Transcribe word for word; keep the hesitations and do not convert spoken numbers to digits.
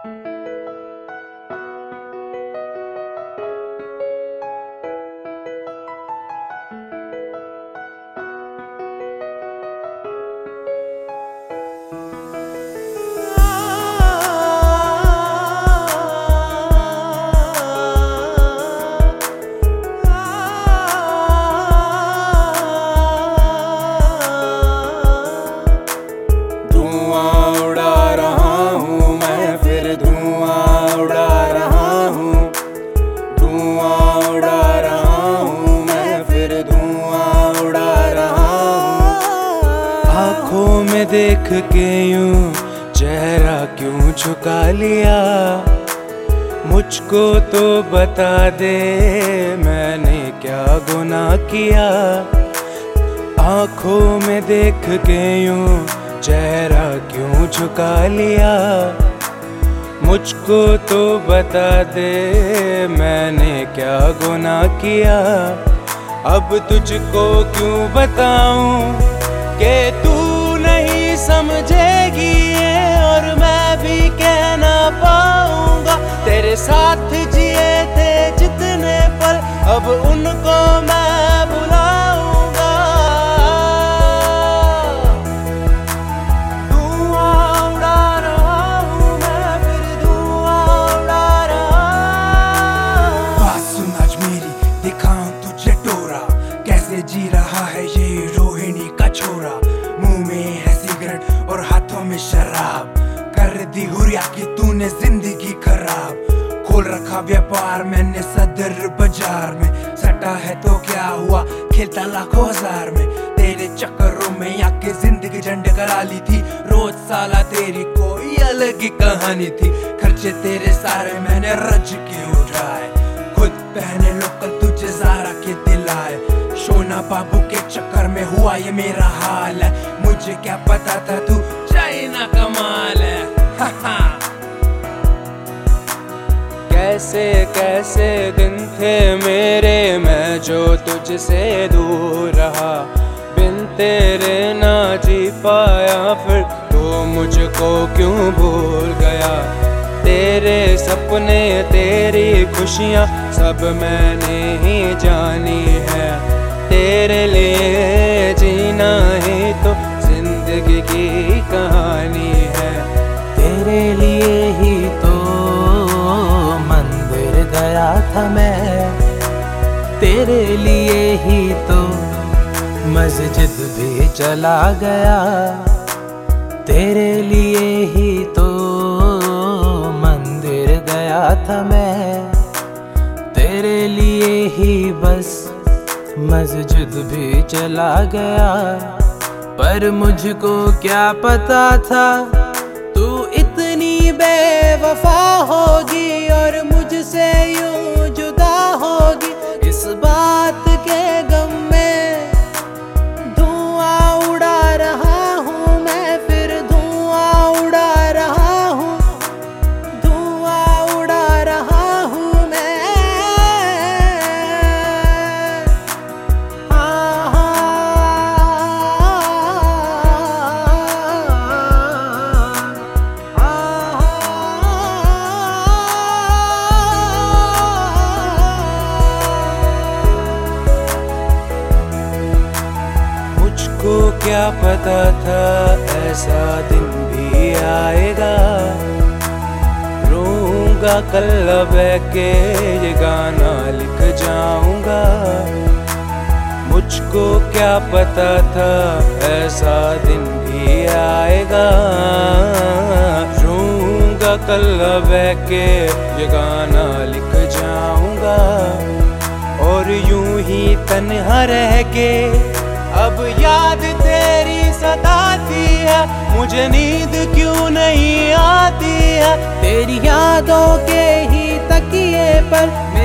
आँखों में देख के यूं चेहरा क्यों झुका लिया, मुझको तो बता दे मैंने क्या गुनाह किया। आँखों में देख के यूं चेहरा क्यों झुका लिया, मुझको तो बता दे मैंने क्या गुनाह किया। अब तुझको क्यों बताऊं कि तू नहीं समझेगी ये, और मैं भी कह ना पाऊंगा। तेरे साथ जिए थे जितने पल अब उनको मैं बुलाऊंगा। धुआं उड़ा रहा हूँ मैं, फिर धुआं उड़ा रहा। बात सुन आज मेरी, दिखाऊं तुझे टोरा, कैसे जी रहा है ये रोहिणी का छोरा। मुंह में है सिगरेट और हाथों में शराब, कर दी हुरिया की तूने जिंदगी खराब। खोल रखा व्यापार मैंने सदर बाजार में, सटा है तो क्या हुआ खेलता लाखों हजार में। तेरे चक्करों में आके जिंदगी झंड करा ली थी, रोज साला तेरी कोई अलग ही कहानी थी। खर्चे तेरे सारे मैंने रज के उठाए, खुद पहने लोकल तुझे ज़ारा के दिलाए। सोना बाबू के चक्कर में हुआ ये मेरा हाल है, मुझे क्या पता था तू चाइना का माल है। हा हा। कैसे कैसे दिन थे मेरे, मैं जो तुझसे दूर रहा। बिन तेरे ना जी पाया, फिर तो मुझको क्यों भूल गया। तेरे सपने तेरी खुशियाँ सब मैंने ही जानी है। तेरे लिए जीना ही तो जिंदगी की कहानी है। तेरे लिए ही तो मंदिर गया था मैं, तेरे लिए ही तो मस्जिद भी चला गया। तेरे लिए ही तो मंदिर गया था मैं, तेरे लिए ही बस मस्जिद भी चला गया। पर मुझको क्या पता था तू इतनी बेवफा होगी और मुझसे यूं जुदा होगी। इस बात के गम में धुआं उड़ा रहा हूँ मैं, फिर धुआं उड़ा रहा हूँ, धुआं उड़ा रहा हूँ मैं। मुझको क्या पता था ऐसा दिन भी आएगा। रोऊंगा कल बैठ के ये गाना लिख जाऊंगा। मुझको क्या पता था ऐसा दिन भी आएगा। रोऊंगा कल बैठ के ये गाना लिख जाऊंगा। और यूं ही तन्हा रह के अब याद तेरी सताती है, मुझे नींद क्यों नहीं आती है। तेरी यादों के ही तकिए पर